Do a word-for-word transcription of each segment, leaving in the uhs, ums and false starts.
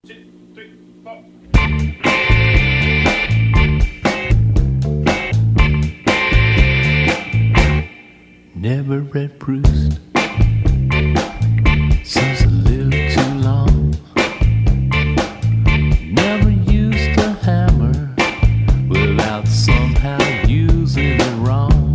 two, three, four. Never read Proust. Seems a little too long. Never used a hammer without somehow using it wrong.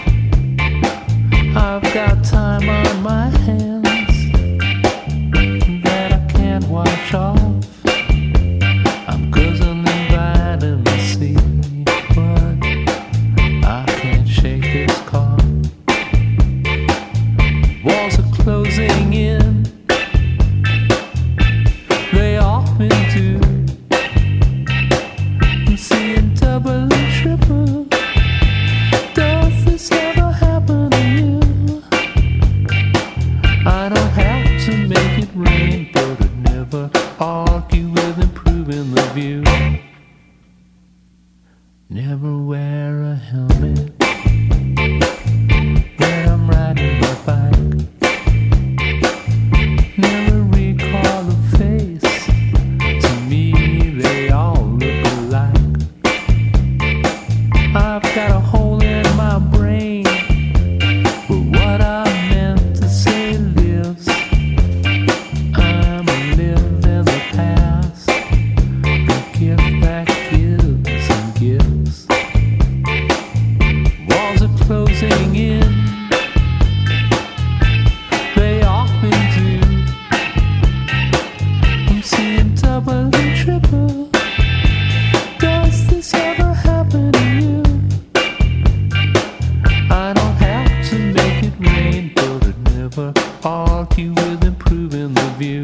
I've got time on my hands that I can't wash off. I'm cousin inviting the sea, but I can't shake this cough. Walls are closing in, they often do. I'm seeing double and triple. Does this ever happen to you? I don't have to make it rain, but I'd never argue with improving the view. Never wear a helmet when I'm riding my bike. Never recall a face. To me, they all look alike. I've got a hole in my brain where what I meant to say lives. I'm a live in the past, a gift that gives and gives. Walls are closing in, they often do. I'm seeing double and triple. Does this ever happen to you? I don't have to make it rain, but I'd never argue with improving the view.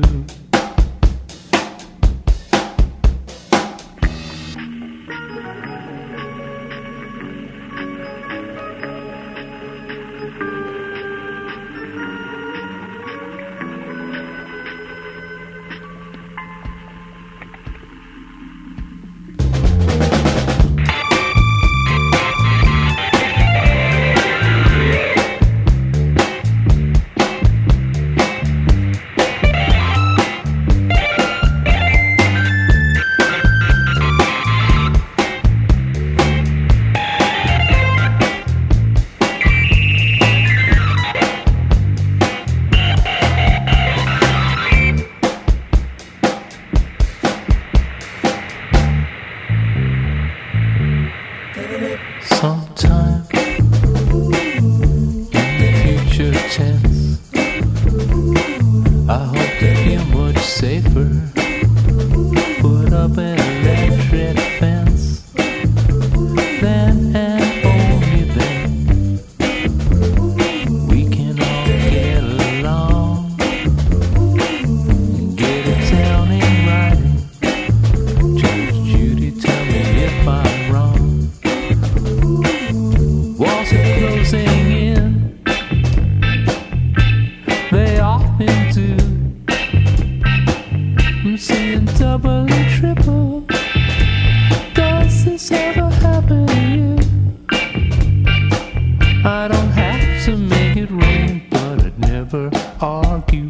Sometime in the future tense, I hope to feel much safer. Put up an electric fence, then and only then we can all get along and get it down in writing. Judge Judy, tell me if I'm wrong. Walls are closing in, they often do. I'm seeing double and triple. Does this ever happen to you? I don't have to make it rain, but I'd never argue